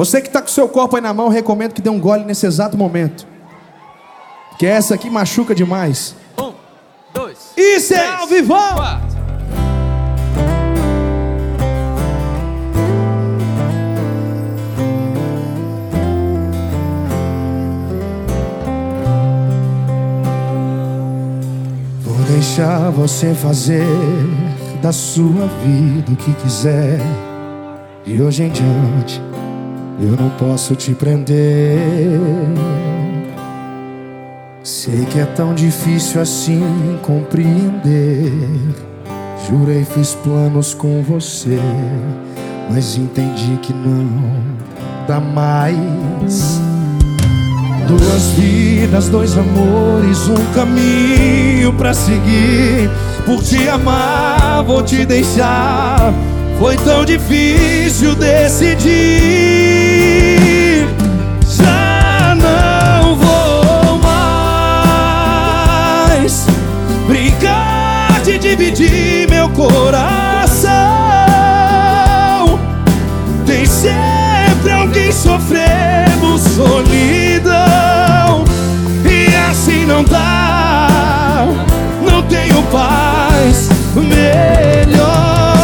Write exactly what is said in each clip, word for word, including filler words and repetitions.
Você que está com o seu copo aí na mão, recomendo que dê um gole nesse exato momento, porque essa aqui machuca demais. Um, dois, Isso é ao vivo! quatro. Vou deixar você fazer da sua vida o que quiser. De hoje em diante eu não posso te prender. Sei que é tão difícil assim compreender. Jurei, fiz planos com você, mas entendi que não dá mais. Duas vidas, dois amores, um caminho pra seguir. Por te amar, vou te deixar. Foi tão difícil decidir. Já não vou mais brincar de dividir meu coração. Tem sempre alguém sofrendo solidão, e assim não dá, não tenho paz. Melhor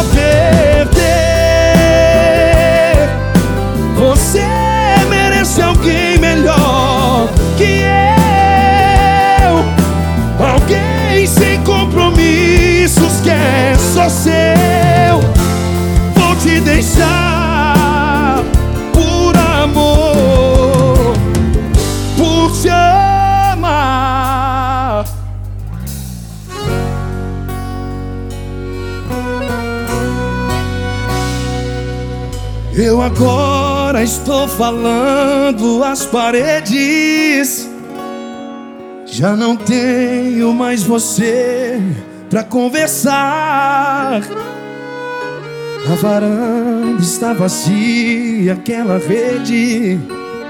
perder. Você merece alguém melhor que eu, alguém sem compromissos que é só seu. Vou te deixar por amor, por te amar. Eu agora estou falando às paredes. Já não tenho mais você pra conversar. A varanda está vazia, aquela rede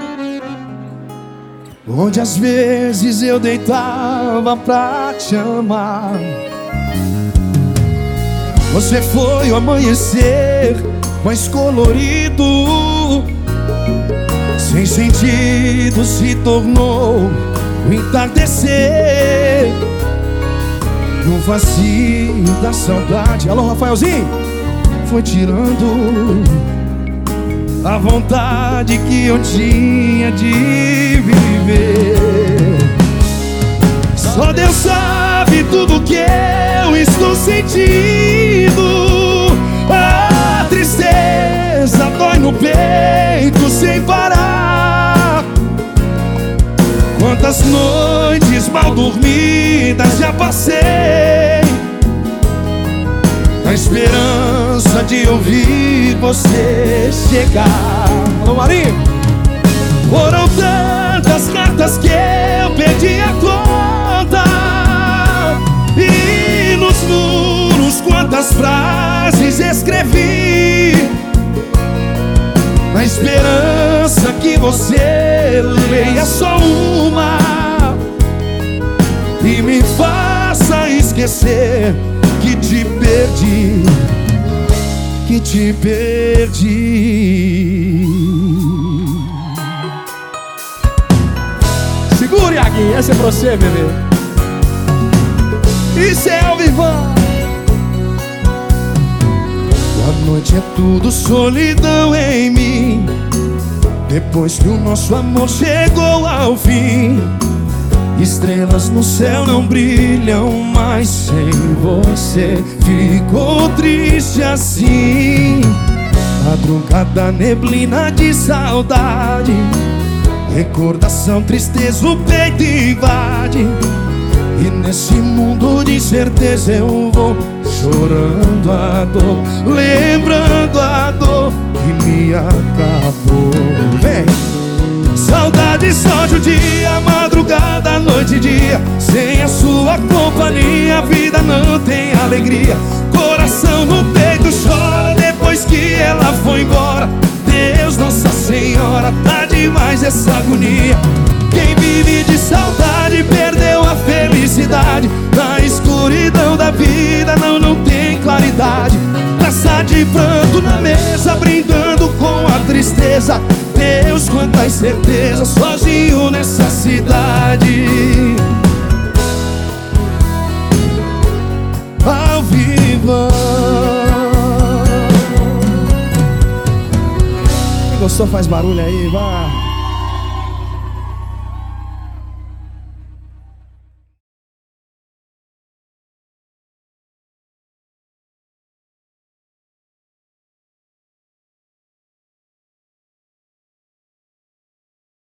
onde às vezes eu deitava pra te amar. Você foi o amanhecer mais colorido, sem sentido se tornou o entardecer. No vazio da saudade, alô Rafaelzinho, foi tirando a vontade que eu tinha de viver. Só Deus sabe tudo que eu estou sentindo. A tristeza dói no peito sem parar. Quantas noites mal dormidas já passei, na esperança de ouvir você chegar. Alô Marinho! Foram tantas cartas que eu perdi a conta, e nos muros quantas frases escrevi, na esperança que você leia só uma e me faça esquecer que te perdi, que te perdi. Segura, Iaguinho, essa é pra você, bebê. Isso é ao vivão. A noite é tudo solidão em mim. Depois que o nosso amor chegou ao fim, estrelas no céu não brilham mais sem você. Ficou triste assim. Madrugada, neblina de saudade, recordação, tristeza, o peito invade. E nesse mundo de certeza eu vou chorando a dor, lembrando a dor que me acabou. Vem! Saudade só de um dia, madrugada, noite e dia. Sem a sua companhia a vida não tem alegria. Coração no peito chora depois que ela foi embora. Deus, Nossa Senhora, tá de sofre mais essa agonia. Quem vive de saudade perdeu a felicidade. Na escuridão da vida não, não tem claridade. Taça de pranto na mesa, brindando com a tristeza. Deus, quanta incerteza, sozinho nessa cidade. Ao vivo. Quem gostou faz barulho aí, vai.